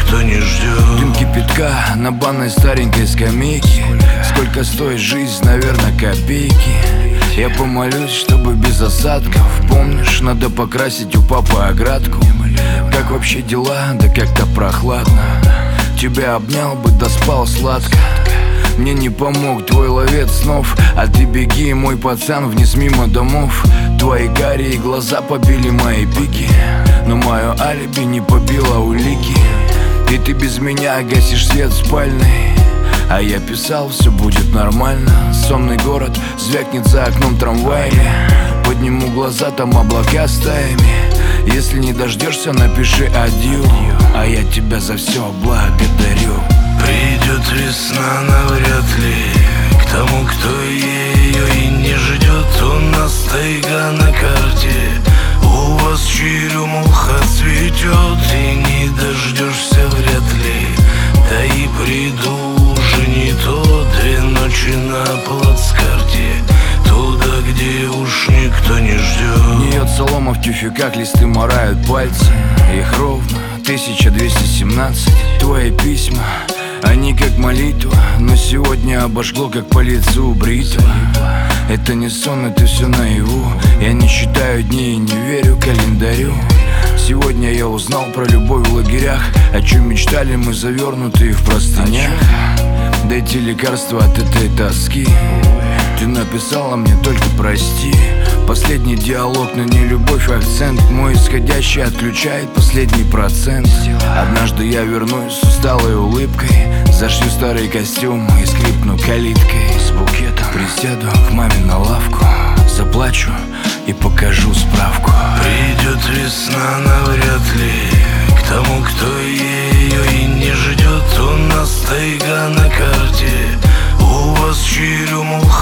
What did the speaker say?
никто не ждет. Дым кипятка на банной старенькой скамейке. Сколько стоит жизнь, наверное, копейки. Я помолюсь, чтобы без осадков. Помнишь, надо покрасить у папы оградку. Как вообще дела? Да как-то прохладно. Тебя обнял бы, да спал сладко. Мне не помог твой ловец снов. А ты беги, мой пацан, вниз мимо домов. Твои карие глаза побили мои пики, но мое алиби не побило улики. И ты без меня гасишь свет в спальной. А я писал, все будет нормально. Сонный город звякнет за окном трамваями. Подниму глаза, там облака стаями. Если не дождешься, напиши адью. А я тебя за все благодарю. Придет весна навряд ли к тому, кто ее и не ждет. У нас тайга на карте, у вас черемуха цветет. И не дождешься вряд ли, да и приду уже не то. 2 ночи на плацкарте, туда, где уж никто не ждет. Гниет солома в тюфяках, листы морают пальцы. Их ровно 1217. Твои письма, они как молитва, но сегодня обожгло, как по лицу бритва. Это не сон, это все наяву. Я не считаю дни и не верю календарю. Сегодня я узнал про любовь в лагерях, о чем мечтали мы, завернутые в простынях. Дайте лекарства от этой тоски. Ты написала мне только прости. Последний диалог, но не любовь, акцент мой исходящий отключает последний процент. Однажды я вернусь с усталой улыбкой, зашью старый костюм и скрипну калиткой. С букетом присяду к маме на лавку, заплачу и покажу справку. Придет весна навряд ли к тому, кто ее и не ждет. У нас тайга на карте, у вас черемуха